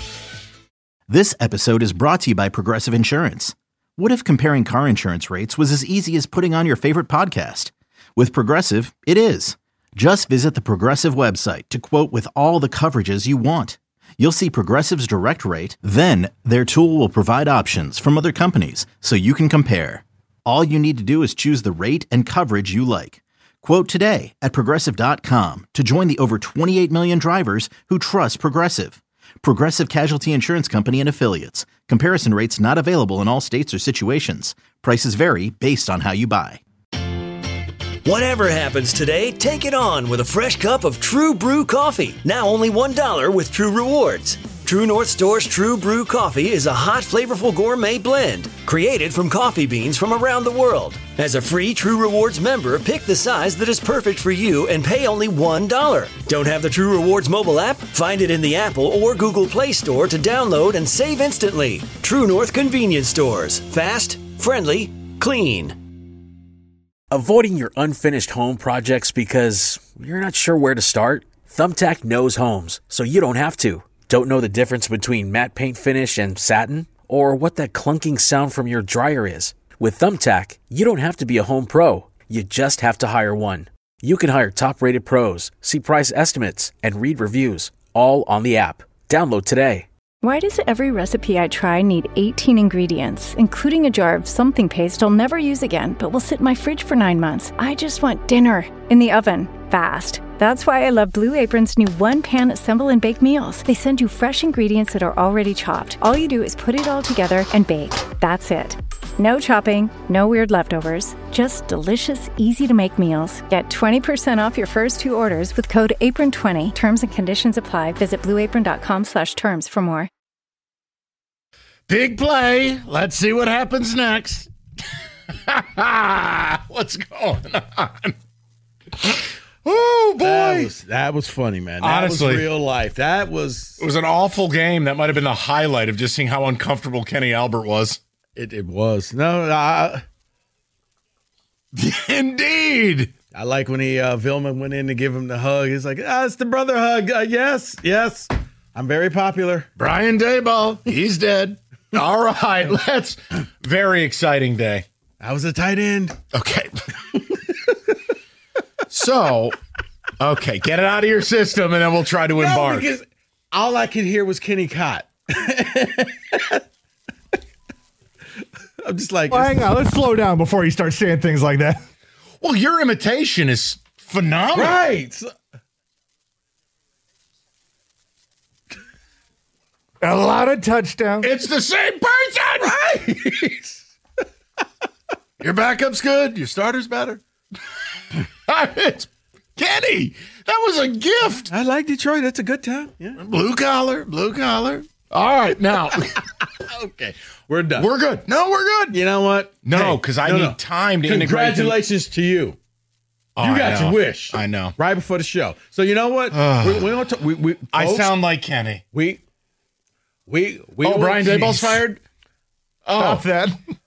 This episode is brought to you by Progressive Insurance. What if comparing car insurance rates was as easy as putting on your favorite podcast? With Progressive, it is. Just visit the Progressive website to quote with all the coverages you want. You'll see Progressive's direct rate, then their tool will provide options from other companies so you can compare. All you need to do is choose the rate and coverage you like. Quote today at Progressive dot com to join the over twenty-eight million drivers who trust Progressive. Progressive Casualty Insurance Company and Affiliates. Comparison rates not available in all states or situations. Prices vary based on how you buy. Whatever happens today, take it on with a fresh cup of True Brew coffee. Now only one dollar with True Rewards. True North Store's True Brew coffee is a hot, flavorful gourmet blend created from coffee beans from around the world. As a free True Rewards member, pick the size that is perfect for you and pay only one dollar. Don't have the True Rewards mobile app? Find it in the Apple or Google Play Store to download and save instantly. True North Convenience Stores. Fast, friendly, clean. Avoiding your unfinished home projects because you're not sure where to start? Thumbtack knows homes, so you don't have to. Don't know the difference between matte paint finish and satin? Or what that clunking sound from your dryer is? With Thumbtack, you don't have to be a home pro. You just have to hire one. You can hire top-rated pros, see price estimates, and read reviews, all on the app. Download today. Why does every recipe I try need eighteen ingredients, including a jar of something paste I'll never use again, but will sit in my fridge for nine months? I just want dinner in the oven, fast. That's why I love Blue Apron's new one-pan assemble and bake meals. They send you fresh ingredients that are already chopped. All you do is put it all together and bake. That's it. No chopping, no weird leftovers, just delicious, easy-to-make meals. Get twenty percent off your first two orders with code apron twenty. Terms and conditions apply. Visit blue apron dot com slash terms for more. Big play. Let's see what happens next. What's going on? Oh, boy. That was, that was funny, man. That Honestly, was real life. That was... It was an awful game. That might have been the highlight of just seeing how uncomfortable Kenny Albert was. It, it was. No, I... Indeed. I like when he, uh, Vilma went in to give him the hug. He's like, ah, it's the brother hug. Uh, yes, yes. I'm very popular. Brian Daboll, he's dead. All right, let's... Very exciting day. I was a tight end. Okay. So, okay, get it out of your system, and then we'll try to no, embark. Because all I could hear was Kenny Cott. I'm just like... Well, hang on, let's slow down before you start saying things like that. Well, your imitation is phenomenal. Right. A lot of touchdowns. It's the same person. Right. Your backup's good. Your starter's better. It's Kenny. That was a gift. I like Detroit. That's a good time. Yeah. Blue collar. Blue collar. All right, now. Okay. We're done. We're good. No, we're good. You know what? No, because hey, I no, need no. time to Congratulations integrate to you. Oh, you got your wish. I know. Right before the show. So you know what? we, we don't. T- we, we, folks, I sound like Kenny. We. We. we oh, Brian Daboll's fired. Oh, stop that.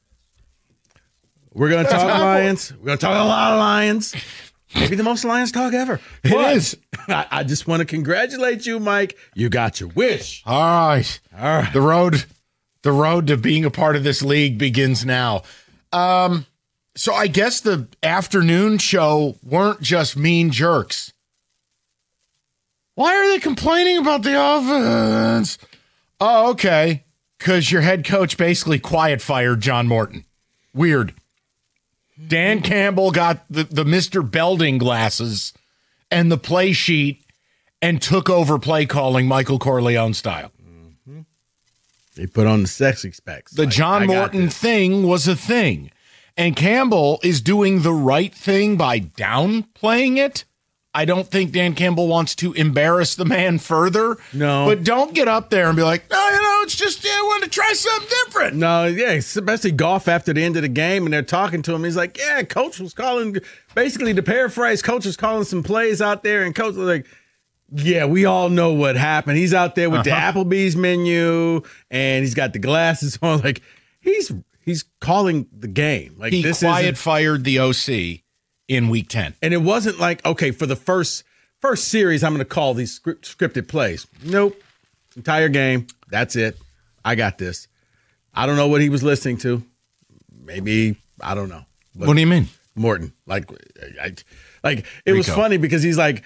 We're gonna talk Lions. We're gonna talk a lot of Lions. Maybe the most Lions talk ever. It but is. I, I just want to congratulate you, Mike. You got your wish. All right. All right. The road, the road to being a part of this league begins now. Um, so I guess the afternoon show weren't just mean jerks. Why are they complaining about the offense? Oh, okay. Because your head coach basically quiet fired John Morton. Weird. Dan Campbell got the, the Mister Belding glasses and the play sheet and took over play calling Michael Corleone style. Mm-hmm. They put on the sexy specs. The like, John Morton thing was a thing. And Campbell is doing the right thing by downplaying it. I don't think Dan Campbell wants to embarrass the man further. No. But don't get up there and be like, no, you know, it's just, yeah, I want to try something different. No, yeah, especially Goff after the end of the game, and they're talking to him. He's like, yeah, coach was calling, basically to paraphrase, coach was calling some plays out there, and coach was like, yeah, we all know what happened. He's out there with uh-huh. the Applebee's menu, and he's got the glasses on. Like, he's he's calling the game. Like He this quiet fired the O C in week ten. And it wasn't like, okay, for the first first series, I'm going to call these script, scripted plays. Nope. Entire game. That's it. I got this. I don't know what he was listening to. Maybe, I don't know. But what do you mean? Morton. Like, I, like it Rico. was funny because he's like,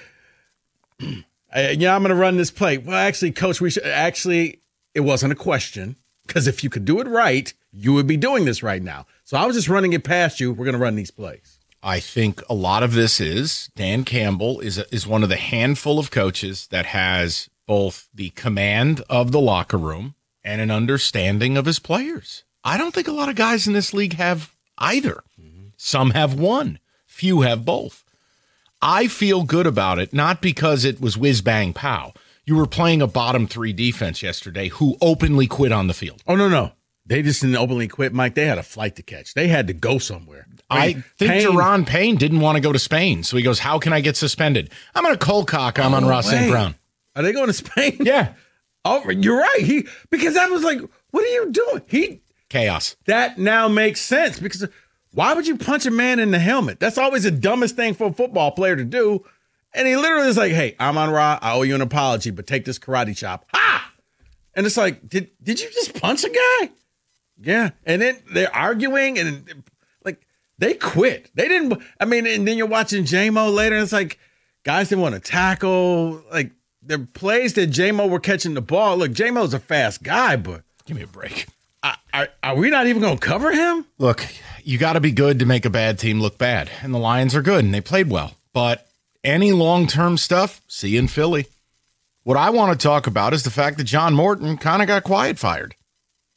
yeah, I'm going to run this play. Well, actually, coach, we should, actually, it wasn't a question because if you could do it right, you would be doing this right now. So I was just running it past you. We're going to run these plays. I think a lot of this is Dan Campbell is a, is one of the handful of coaches that has both the command of the locker room and an understanding of his players. I don't think a lot of guys in this league have either. Mm-hmm. Some have one. Few have both. I feel good about it, not because it was whiz bang pow. You were playing a bottom three defense yesterday who openly quit on the field. Oh, no, no. They just didn't openly quit, Mike. They had a flight to catch. They had to go somewhere. I, I think Payne, Jerron Payne didn't want to go to Spain. So he goes, how can I get suspended? I'm going to cold cock. I'm oh, on Ross Saint Brown. Are they going to Spain? Yeah. Oh, you're right. He Because I was like, what are you doing? He Chaos. That now makes sense. Because why would you punch a man in the helmet? That's always the dumbest thing for a football player to do. And he literally is like, hey, I'm on Raw. I owe you an apology, but take this karate chop. Ha! And it's like, did did you just punch a guy? Yeah. And then they're arguing and like they quit. They didn't. I mean, and then you're watching J-Mo later and it's like guys didn't want to tackle. Like the plays that J-Mo were catching the ball. Look, J-Mo's a fast guy, but give me a break. I, are, are we not even going to cover him? Look, you got to be good to make a bad team look bad. And the Lions are good and they played well. But any long-term stuff, see you in Philly. What I want to talk about is the fact that John Morton kind of got quiet fired.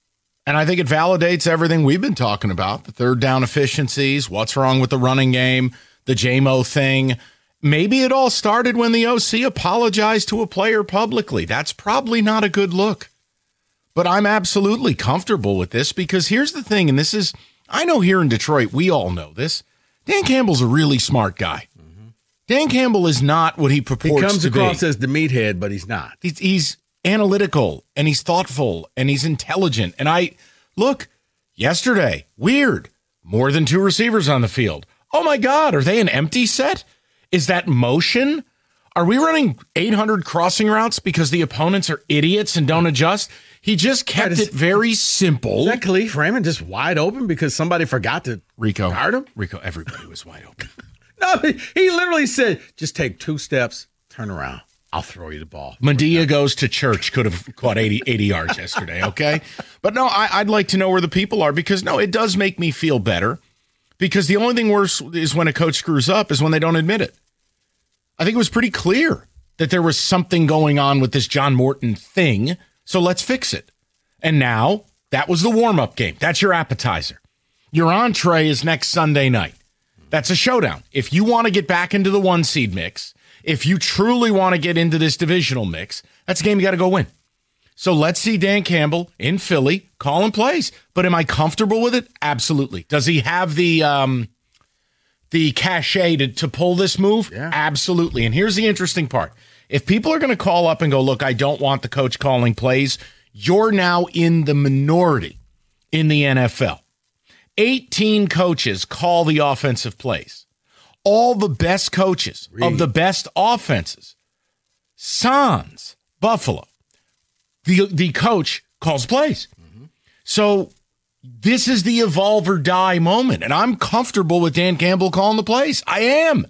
And I think it validates everything we've been talking about, the third down efficiencies, what's wrong with the running game, the J M O thing. Maybe it all started when the O C apologized to a player publicly. That's probably not a good look. But I'm absolutely comfortable with this because here's the thing, and this is, I know here in Detroit, we all know this. Dan Campbell's a really smart guy. Mm-hmm. Dan Campbell is not what he purports to be. He comes across as the meathead, but he's not. He's, he's analytical, and he's thoughtful, and he's intelligent. And I, look, yesterday, weird, more than two receivers on the field. Oh my God, are they an empty set? Is that motion? Are we running eight hundred crossing routes because the opponents are idiots and don't adjust? He just kept right, is, it very simple. Is that Khalif Raymond just wide open because somebody forgot to Rico, guard him? Rico, everybody was wide open. No, he literally said, just take two steps, turn around. I'll throw you the ball. Medea goes to church. Could have caught eighty, eighty yards yesterday, okay? But no, I, I'd like to know where the people are because, no, it does make me feel better because the only thing worse is when a coach screws up is when they don't admit it. I think it was pretty clear that there was something going on with this John Morton thing, so let's fix it. And now, that was the warm-up game. That's your appetizer. Your entree is next Sunday night. That's a showdown. If you want to get back into the one-seed mix, if you truly want to get into this divisional mix, that's a game you got to go win. So let's see Dan Campbell in Philly calling plays. But am I comfortable with it? Absolutely. Does he have the um, the cachet to, to pull this move? Yeah. Absolutely. And here's the interesting part. If people are going to call up and go, look, I don't want the coach calling plays, you're now in the minority in the N F L. eighteen coaches call the offensive plays. All the best coaches Reed. of the best offenses. Sans, Buffalo. The, the coach calls plays. Mm-hmm. So this is the evolve or die moment, and I'm comfortable with Dan Campbell calling the plays. I am.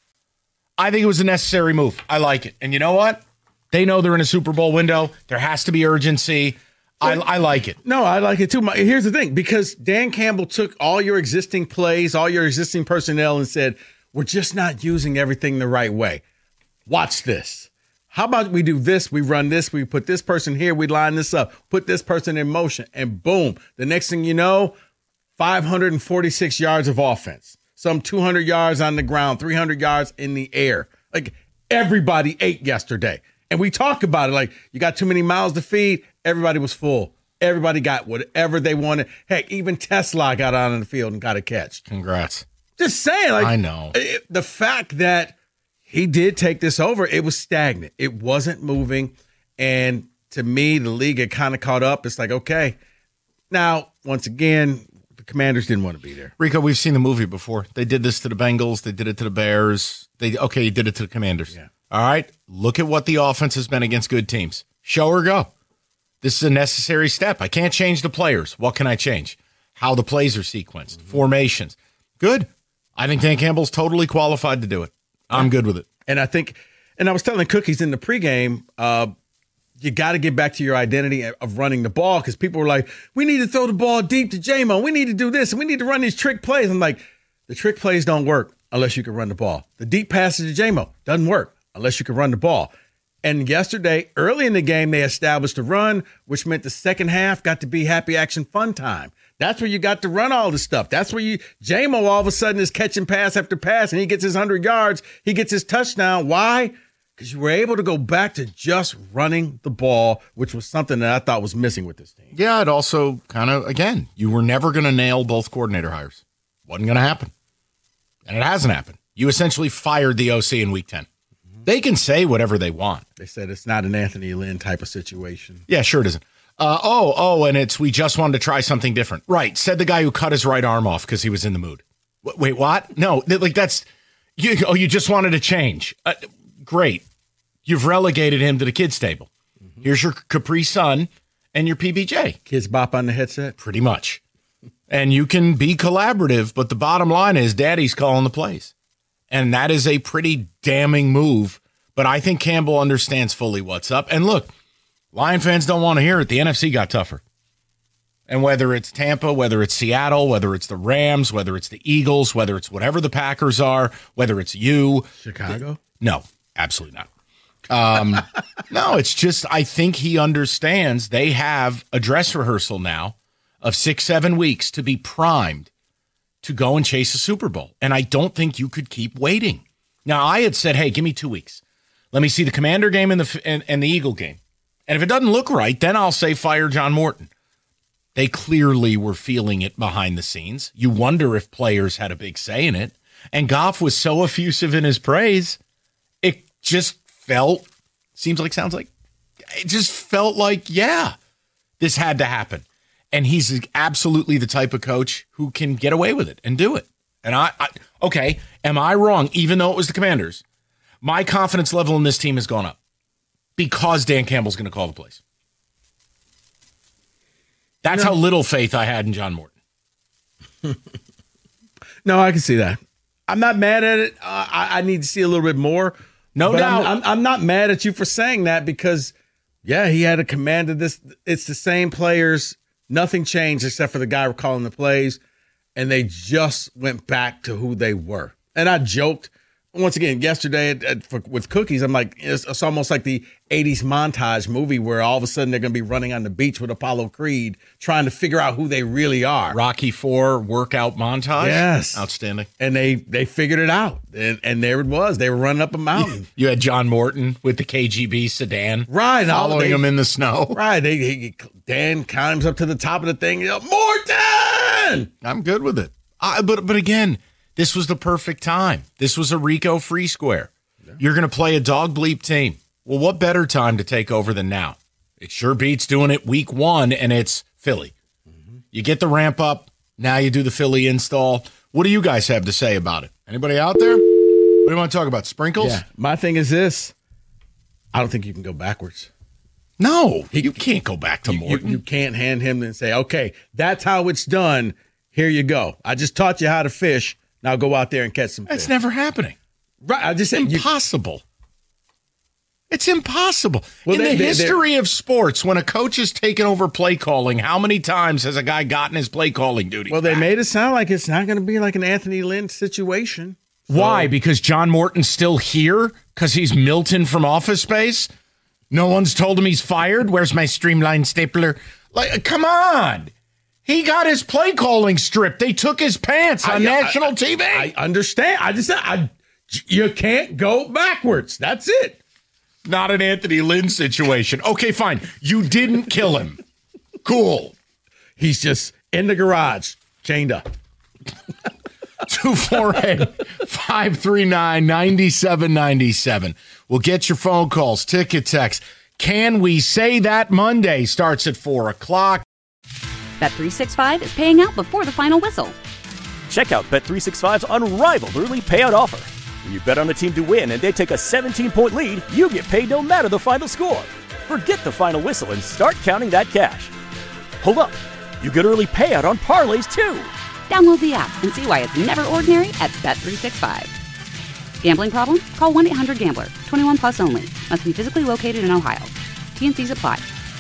I think it was a necessary move. I like it. And you know what? They know they're in a Super Bowl window. There has to be urgency. I, I like it. No, I like it too. Here's the thing. Because Dan Campbell took all your existing plays, all your existing personnel, and said, we're just not using everything the right way. Watch this. How about we do this? We run this. We put this person here. We line this up. Put this person in motion. And boom. The next thing you know, five hundred forty-six yards of offense. Some two hundred yards on the ground, three hundred yards in the air. Like, everybody ate yesterday. And we talk about it like, you got too many mouths to feed. Everybody was full. Everybody got whatever they wanted. Heck, even Tesla got out on the field and got a catch. Congrats. Just saying. Like, I know. It, the fact that he did take this over, it was stagnant. It wasn't moving. And to me, the league had kind of caught up. It's like, okay. Now, once again, the Commanders didn't want to be there. Rico, we've seen the movie before. They did this to the Bengals. They did it to the Bears. They Okay, you did it to the Commanders. Yeah. All right. Look at what the offense has been against good teams. Show or go. This is a necessary step. I can't change the players. What can I change? How the plays are sequenced, mm-hmm. formations. Good. I think Dan Campbell's totally qualified to do it. I'm good with it. And I think, and I was telling Cookies in the pregame, uh, you got to get back to your identity of running the ball because people were like, we need to throw the ball deep to J-Mo. We need to do this, and we need to run these trick plays. I'm like, the trick plays don't work unless you can run the ball. The deep passes to J-Mo doesn't work unless you can run the ball. And yesterday, early in the game, they established a run, which meant the second half got to be happy action fun time. That's where you got to run all the stuff. That's where you, J-Mo all of a sudden is catching pass after pass, and he gets his one hundred yards. He gets his touchdown. Why? Because you were able to go back to just running the ball, which was something that I thought was missing with this team. Yeah, it also kind of, again, you were never going to nail both coordinator hires. Wasn't going to happen. And it hasn't happened. You essentially fired the O C in week ten. Mm-hmm. They can say whatever they want. They said it's not an Anthony Lynn type of situation. Yeah, sure it isn't. Uh, oh, oh, and it's we just wanted to try something different. Right, said the guy who cut his right arm off because he was in the mood. W- wait, what? No, th- like that's, you. oh, you just wanted to change. Uh, great. You've relegated him to the kids' table. Mm-hmm. Here's your Capri Sun and your P B J. Kids bop on the headset? Pretty much. And you can be collaborative, but the bottom line is daddy's calling the plays. And that is a pretty damning move. But I think Campbell understands fully what's up. And look, Lion fans don't want to hear it. The N F C got tougher. And whether it's Tampa, whether it's Seattle, whether it's the Rams, whether it's the Eagles, whether it's whatever the Packers are, whether it's you. Chicago? No, absolutely not. Um, no, it's just I think he understands they have a dress rehearsal now of six, seven weeks to be primed to go and chase a Super Bowl. And I don't think you could keep waiting. Now, I had said, hey, give me two weeks. Let me see the Commander game and the and, and the Eagle game. And if it doesn't look right, then I'll say fire John Morton. They clearly were feeling it behind the scenes. You wonder if players had a big say in it. And Goff was so effusive in his praise, it just felt, seems like, sounds like, it just felt like, yeah, this had to happen. And he's absolutely the type of coach who can get away with it and do it. And I, I okay, am I wrong? Even though it was the Commanders, my confidence level in this team has gone up because Dan Campbell's going to call the plays. That's no. how little faith I had in John Morton. No, I can see that. I'm not mad at it. Uh, I, I need to see a little bit more. No but doubt. I'm, I'm, I'm not mad at you for saying that because, yeah, he had a command of this. It's the same players. Nothing changed except for the guy calling the plays, and they just went back to who they were. And I joked, once again, yesterday at, at, for, with Cookies, I'm like, it's, it's almost like the eighties montage movie where all of a sudden they're going to be running on the beach with Apollo Creed trying to figure out who they really are. Rocky Four workout montage? Yes. Outstanding. And they they figured it out. And, and there it was. They were running up a mountain. You had John Morton with the K G B sedan. Right. Following they, him in the snow. Right. They, he, Dan climbs up to the top of the thing. Morton! I'm good with it. I, but But again, this was the perfect time. This was a Rico free square. Yeah. You're going to play a dog bleep team. Well, what better time to take over than now? It sure beats doing it week one, and it's Philly. Mm-hmm. You get the ramp up. Now you do the Philly install. What do you guys have to say about it? Anybody out there? What do you want to talk about? Sprinkles? Yeah. My thing is this. I don't think you can go backwards. No, he, you can't go back to you, Morton. You, you can't hand him and say, okay, that's how it's done. Here you go. I just taught you how to fish. Now go out there and catch some fish. That's never happening. Right. I just said impossible. You, it's impossible. Well, In they, the they, history of sports, when a coach has taken over play calling, how many times has a guy gotten his play calling duty? Well, back? they made it sound like it's not going to be like an Anthony Lynn situation. So. Why? Because John Morton's still here? Because he's Milton from Office Space? No one's told him he's fired? Where's my streamlined stapler? Like, come on. He got his play calling stripped. They took his pants on I, national I, T V. I understand. I just said I, you can't go backwards. That's it. Not an Anthony Lynn situation. Okay, fine. You didn't kill him. Cool. He's just in the garage, chained up. two four eight, five three nine, nine seven nine seven. We'll get your phone calls, ticket text. Can we say that Monday starts at four o'clock? Bet three sixty-five is paying out before the final whistle. Check out Bet three sixty-five's unrivaled early payout offer. When you bet on a team to win and they take a seventeen-point lead, you get paid no matter the final score. Forget the final whistle and start counting that cash. Hold up. You get early payout on parlays, too. Download the app and see why it's never ordinary at Bet three sixty-five. Gambling problem? Call one eight hundred gambler. twenty-one plus only. Must be physically located in Ohio. T N Cs apply.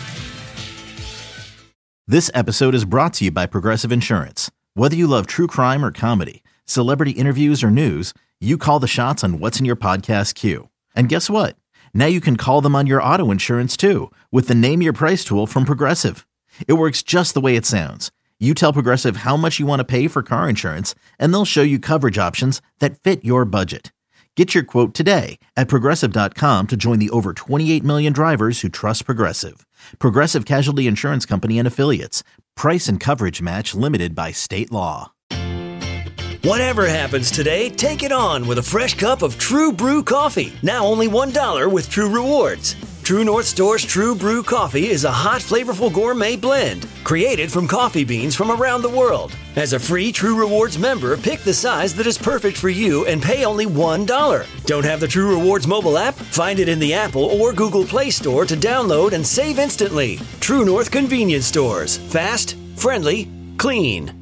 This episode is brought to you by Progressive Insurance. Whether you love true crime or comedy, celebrity interviews or news, you call the shots on what's in your podcast queue. And guess what? Now you can call them on your auto insurance too with the Name Your Price tool from Progressive. It works just the way it sounds. You tell Progressive how much you want to pay for car insurance, and they'll show you coverage options that fit your budget. Get your quote today at Progressive dot com to join the over twenty-eight million drivers who trust Progressive. Progressive Casualty Insurance Company and Affiliates. Price and coverage match limited by state law. Whatever happens today, take it on with a fresh cup of True Brew coffee. Now only one dollar with True Rewards. True North Store's True Brew coffee is a hot, flavorful gourmet blend created from coffee beans from around the world. As a free True Rewards member, pick the size that is perfect for you and pay only one dollar. Don't have the True Rewards mobile app? Find it in the Apple or Google Play Store to download and save instantly. True North Convenience Stores. Fast, friendly, clean.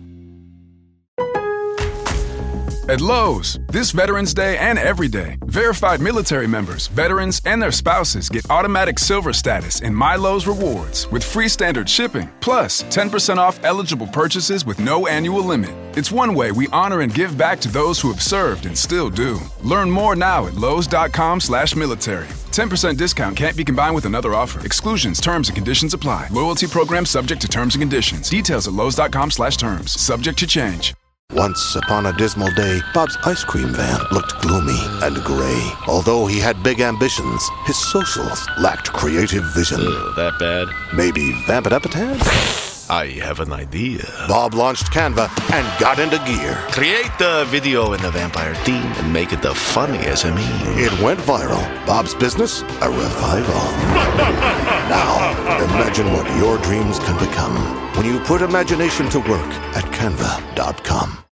At Lowe's, this Veterans Day and every day, verified military members, veterans, and their spouses get automatic silver status in My Lowe's Rewards with free standard shipping, plus ten percent off eligible purchases with no annual limit. It's one way we honor and give back to those who have served and still do. Learn more now at lowes.com slash military. ten percent discount can't be combined with another offer. Exclusions, terms, and conditions apply. Loyalty program subject to terms and conditions. Details at lowes.com slash terms. Subject to change. Once upon a dismal day, Bob's ice cream van looked gloomy and gray. Although he had big ambitions, his socials lacked creative vision. Ugh, that bad? Maybe vamp it up a tad? I have an idea. Bob launched Canva and got into gear. Create the video in the vampire theme and make it the funniest of me. It went viral. Bob's business, a revival. Now, imagine what your dreams can become when you put imagination to work at canva dot com.